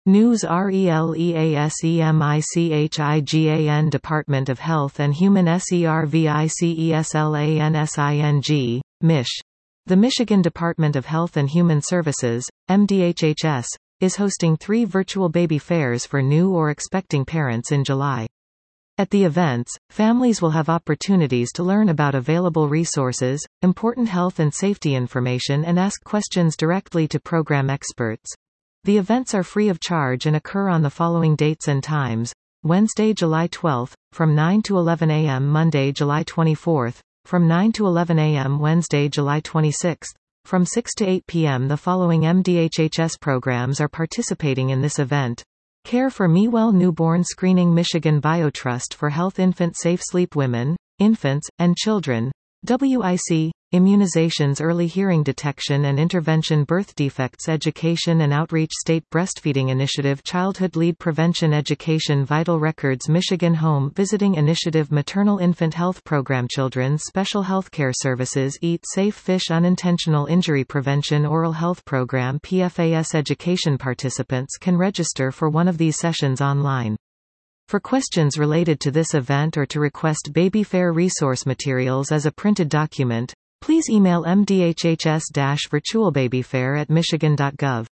News RELEASEMICHIGAN Department of Health and Human SERVICESLANSING, MICH. The Michigan Department of Health and Human Services, MDHHS, is hosting 3 virtual baby fairs for new or expecting parents in July. At the events, families will have opportunities to learn about available resources, important health and safety information, and ask questions directly to program experts. The events are free of charge and occur on the following dates and times: Wednesday, July 12, from 9 to 11 a.m. Monday, July 24, from 9 to 11 a.m. Wednesday, July 26, from 6 to 8 p.m. The following MDHHS programs are participating in this event: Care for Me Well Newborn Screening, Michigan BioTrust for Health, Infant Safe Sleep Women, Infants, and Children, WIC, Immunizations, Early Hearing Detection and Intervention, Birth Defects Education and Outreach, State Breastfeeding Initiative, Childhood Lead Prevention Education, Vital Records, Michigan Home Visiting Initiative, Maternal Infant Health Program, Children's Special Healthcare Services, Eat Safe Fish, Unintentional Injury Prevention, Oral Health Program, PFAS Education. Participants can register for one of these sessions online. For questions related to this event or to request Baby Fair resource materials as a printed document, please email mdhhs-virtualbabyfair@michigan.gov.